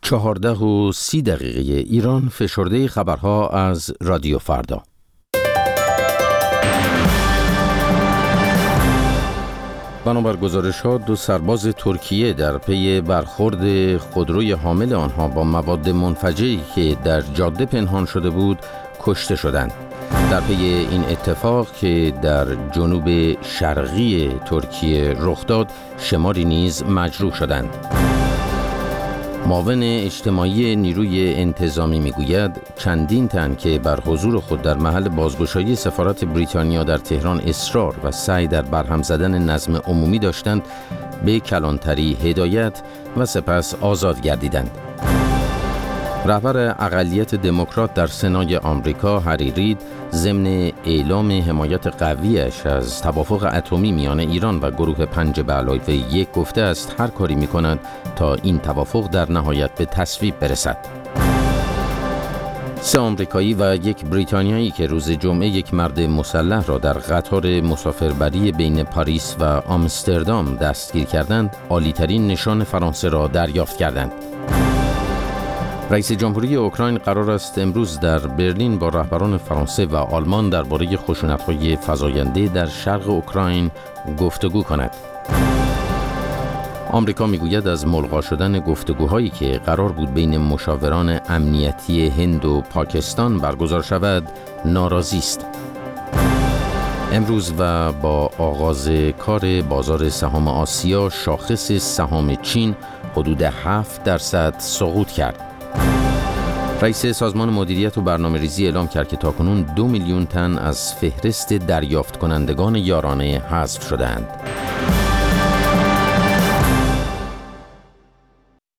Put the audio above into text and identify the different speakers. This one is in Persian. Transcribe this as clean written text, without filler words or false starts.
Speaker 1: 14:30 ایران، فشرده خبرها از رادیو فردا. بنابر گزارش‌ها 2 سرباز ترکیه در پی برخورد خودروی حامل آنها با مواد منفجری که در جاده پنهان شده بود کشته شدند. در پی این اتفاق که در جنوب شرقی ترکیه رخ داد، شماری نیز مجروح شدند. معاون اجتماعی نیروی انتظامی میگوید چندین تن که بر حضور خود در محل بازگشایی سفارت بریتانیا در تهران اصرار و سعی در برهم زدن نظم عمومی داشتند، به کلانتری هدایت و سپس آزاد گردیدند. رهبر اقلیت دموکرات در سنای آمریکا هری رید ضمن اعلام حمایت قویش از توافق اتمی میان ایران و گروه 5 به علاوه 1 گفته است هر کاری می‌کند تا این توافق در نهایت به تصویب برسد. 3 آمریکایی و 1 بریتانیایی که روز جمعه یک مرد مسلح را در قطار مسافربری بین پاریس و آمستردام دستگیر کردند، عالی‌ترین نشان فرانسه را دریافت کردند. رئیس جمهوری اوکراین قرار است امروز در برلین با رهبران فرانسه و آلمان درباره خشونت‌های فزاینده در شرق اوکراین گفتگو کند. آمریکا میگوید از ملغا شدن گفتگوهایی که قرار بود بین مشاوران امنیتی هند و پاکستان برگزار شود ناراضی است. امروز و با آغاز کار بازار سهام آسیا، شاخص سهام چین حدود 7% سقوط کرد. رئیس سازمان مدیریت و برنامه‌ریزی اعلام کرد که تاکنون 2 میلیون تن از فهرست دریافت کنندگان یارانه حذف شدند.